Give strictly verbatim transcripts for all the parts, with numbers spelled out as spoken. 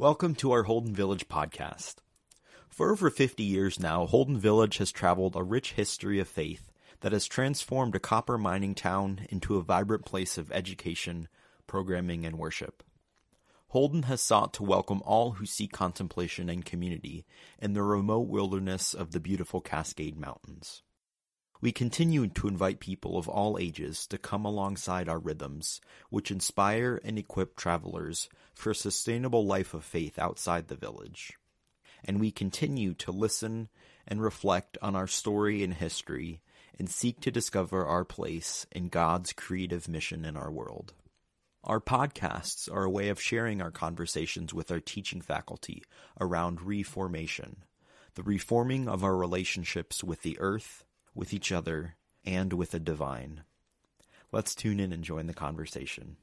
Welcome to our Holden Village podcast. For over fifty years now, Holden Village has traveled a rich history of faith that has transformed a copper mining town into a vibrant place of education, programming, and worship. Holden has sought to welcome all who seek contemplation and community in the remote wilderness of the beautiful Cascade Mountains. We continue to invite people of all ages to come alongside our rhythms, which inspire and equip travelers for a sustainable life of faith outside the village. And we continue to listen and reflect on our story and history and seek to discover our place in God's creative mission in our world. Our podcasts are a way of sharing our conversations with our teaching faculty around reformation, the reforming of our relationships with the earth, with each other, and with the divine. Let's tune in and join the conversation.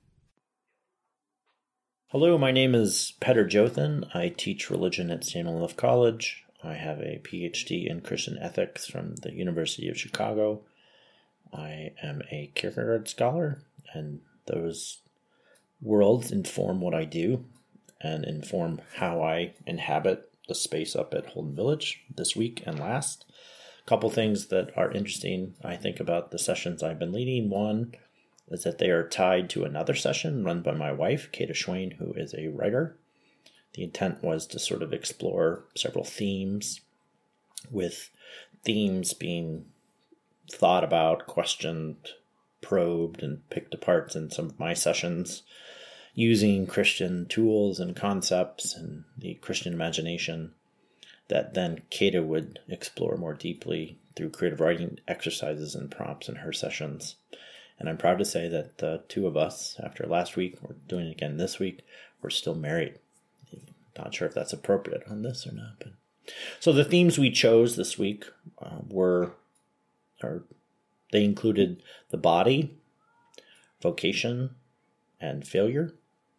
Hello, my name is Petter Jothan. I teach religion at Saint Olaf College. I have a P H D in Christian ethics from the University of Chicago. I am a Kierkegaard scholar, and those worlds inform what I do and inform how I inhabit the space up at Holden Village this week and last. Couple things that are interesting, I think, about the sessions I've been leading. One is that they are tied to another session run by my wife, Kata Schwein, who is a writer. The intent was to sort of explore several themes, with themes being thought about, questioned, probed, and picked apart in some of my sessions, using Christian tools and concepts and the Christian imagination that then Kata would explore more deeply through creative writing exercises and prompts in her sessions. And I'm proud to say that the two of us, after last week, we're doing it again this week, we're still married. Not sure if that's appropriate on this or not. But so the themes we chose this week uh, were, or they included the body, vocation, and failure.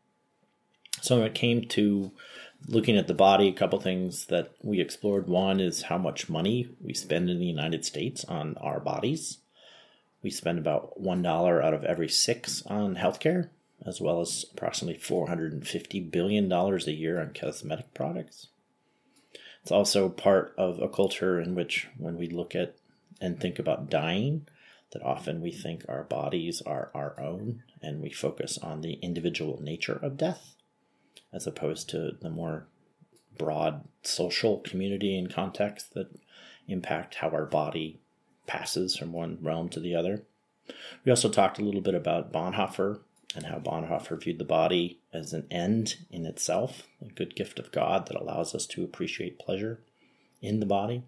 So when it came to looking at the body, a couple things that we explored. One is how much money we spend in the United States on our bodies. We spend about one dollar out of every six on healthcare, as well as approximately four hundred fifty billion dollars a year on cosmetic products. It's also part of a culture in which, when we look at and think about dying, that often we think our bodies are our own, and we focus on the individual nature of death, as opposed to the more broad social community and context that impact how our body passes from one realm to the other. We also talked a little bit about Bonhoeffer and how Bonhoeffer viewed the body as an end in itself, a good gift of God that allows us to appreciate pleasure in the body.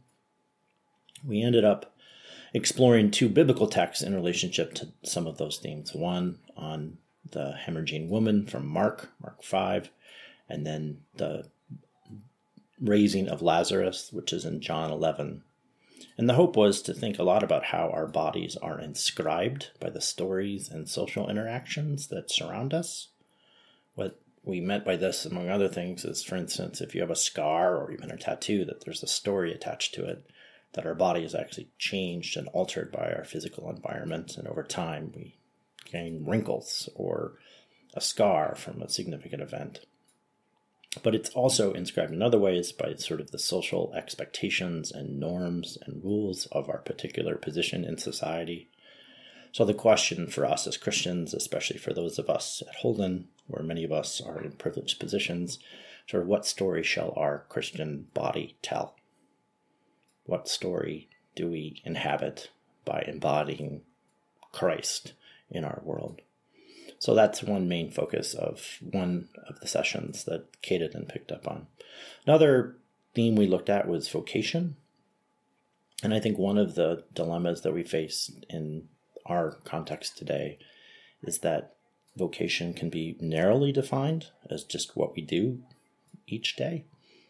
We ended up exploring two biblical texts in relationship to some of those themes. One on the hemorrhaging woman from Mark, Mark five, and then the raising of Lazarus, which is in John eleven. And the hope was to think a lot about how our bodies are inscribed by the stories and social interactions that surround us. What we meant by this, among other things, is, for instance, if you have a scar or even a tattoo, that there's a story attached to it, that our body is actually changed and altered by our physical environment, and over time we gain wrinkles or a scar from a significant event. But it's also inscribed in other ways by sort of the social expectations and norms and rules of our particular position in society. So the question for us as Christians, especially for those of us at Holden, where many of us are in privileged positions, sort of what story shall our Christian body tell? What story do we inhabit by embodying Christ in our world? So that's one main focus of one of the sessions that Kata then picked up on. Another theme we looked at was vocation. And I think one of the dilemmas that we face in our context today is that vocation can be narrowly defined as just what we do each day.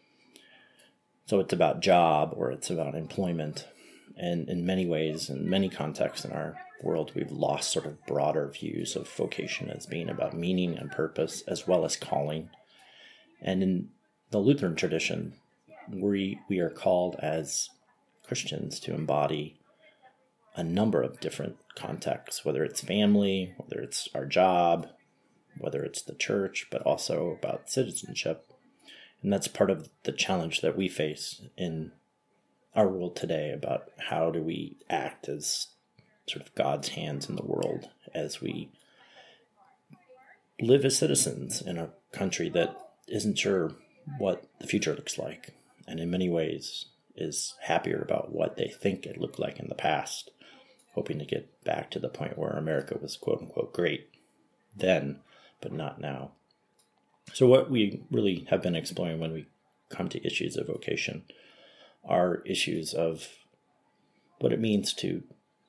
So it's about job or it's about employment. And in many ways, in many contexts in our world, we've lost sort of broader views of vocation as being about meaning and purpose as well as calling. And in the Lutheran tradition, we we are called as Christians to embody a number of different contexts, whether it's family, whether it's our job, whether it's the church, but also about citizenship. And that's part of the challenge that we face in our world today about how do we act as sort of God's hands in the world as we live as citizens in a country that isn't sure what the future looks like, and in many ways is happier about what they think it looked like in the past, hoping to get back to the point where America was quote-unquote great then, but not now. So what we really have been exploring when we come to issues of vocation are issues of what it means to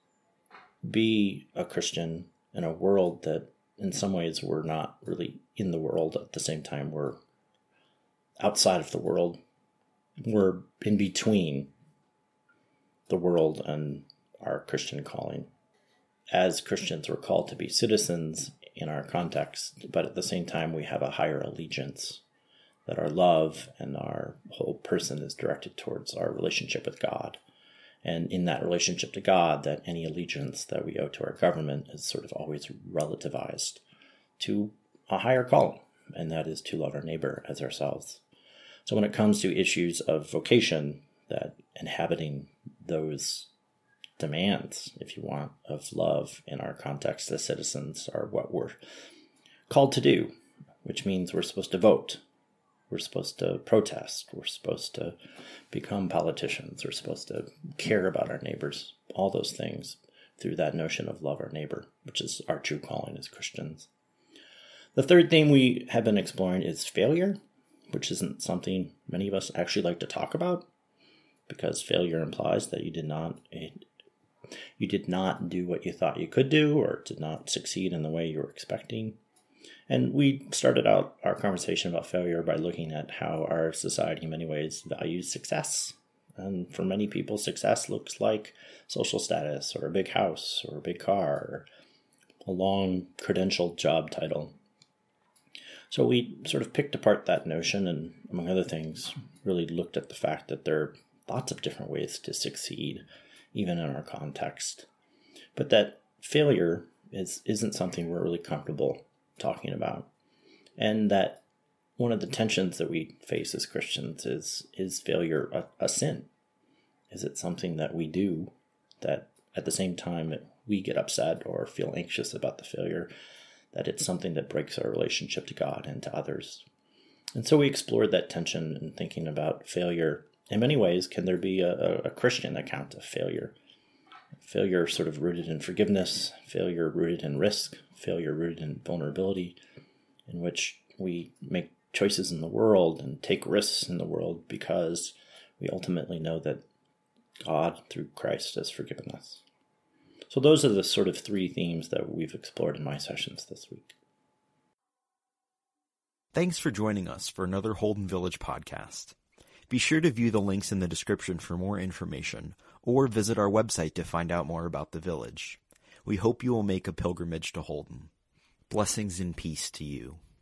be a Christian in a world that in some ways we're not really in the world. At the same time, we're outside of the world. We're in between the world and our Christian calling. As Christians, we're called to be citizens in our context, but at the same time, we have a higher allegiance, that our love and our whole person is directed towards our relationship with God. And in that relationship to God, that any allegiance that we owe to our government is sort of always relativized to a higher calling, and that is to love our neighbor as ourselves. So when it comes to issues of vocation, that inhabiting those demands, if you want, of love in our context as citizens are what we're called to do, which means we're supposed to vote. We're supposed to protest. We're supposed to become politicians. We're supposed to care about our neighbors, all those things through that notion of love our neighbor, which is our true calling as Christians. The third thing we have been exploring is failure, which isn't something many of us actually like to talk about, because failure implies that you did not you did not do what you thought you could do, or did not succeed in the way you were expecting. And we started out our conversation about failure by looking at how our society in many ways values success. And for many people, success looks like social status, or a big house, or a big car, or a long credentialed job title. So we sort of picked apart that notion and, among other things, really looked at the fact that there are lots of different ways to succeed, even in our context. But that failure is, isn't something we're really comfortable talking about. And that one of the tensions that we face as Christians is, is failure a, a sin? Is it something that we do that at the same time that we get upset or feel anxious about the failure, that it's something that breaks our relationship to God and to others? And so we explored that tension in thinking about failure. In many ways, can there be a, a Christian account of failure? Failure sort of rooted in forgiveness, failure rooted in risk, failure rooted in vulnerability, in which we make choices in the world and take risks in the world because we ultimately know that God, through Christ, has forgiven us. So those are the sort of three themes that we've explored in my sessions this week. Thanks for joining us for another Holden Village podcast. Be sure to view the links in the description for more information, or visit our website to find out more about the village. We hope you will make a pilgrimage to Holden. Blessings and peace to you.